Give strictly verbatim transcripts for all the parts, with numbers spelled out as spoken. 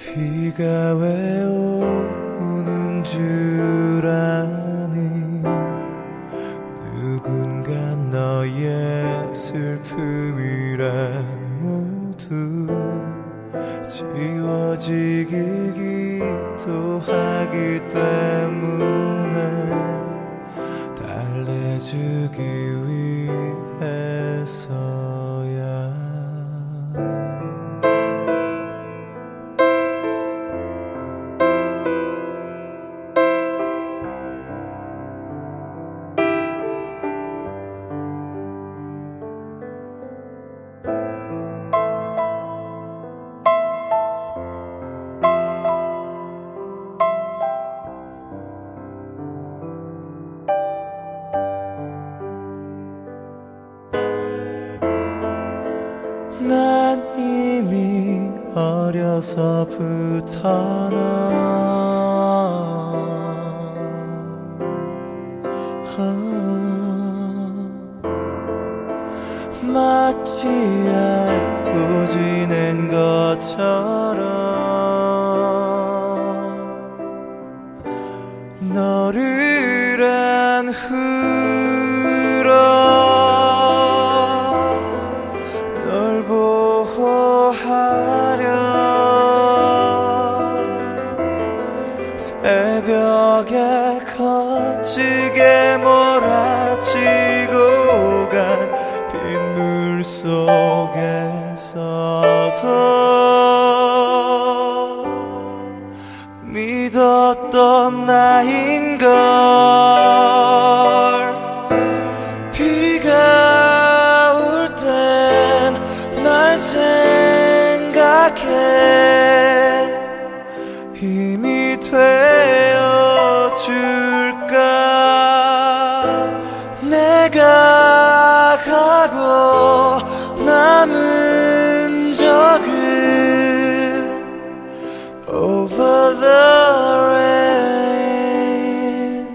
비가 왜 오는 줄 아니 누군가 너의 슬픔이란 모두 지워지길 기도하기 때문에 달래주기 위해서야. 난 이미 어려서부터 너 어, 마치 알고 지낸 것처럼 너를 안으러 널 보호하려 새벽에 거치게 몰아치고 간 빗물 속에서도 믿었던 나인걸. 비가 올 땐 날 생각해 힘이 되어줄까. 내가 가고 남은 적은 Over the rain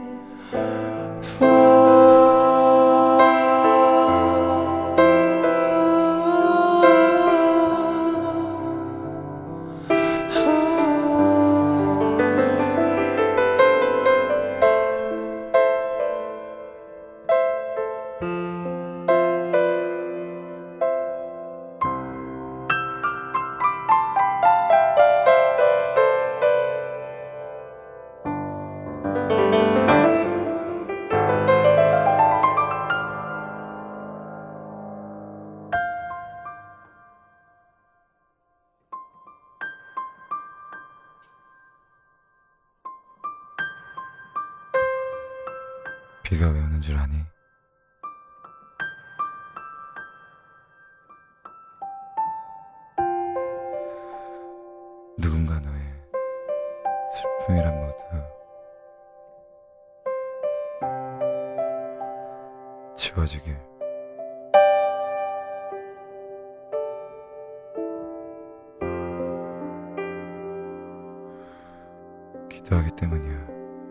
비가 왜 오는 줄 아니? 누군가 너의 슬픔이란 모두 지워지길. 기도하기 때문이야.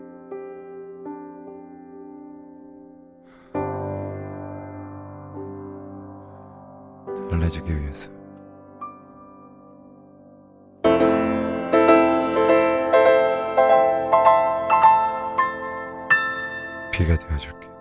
달래주기 위해서. 비가 되어줄게.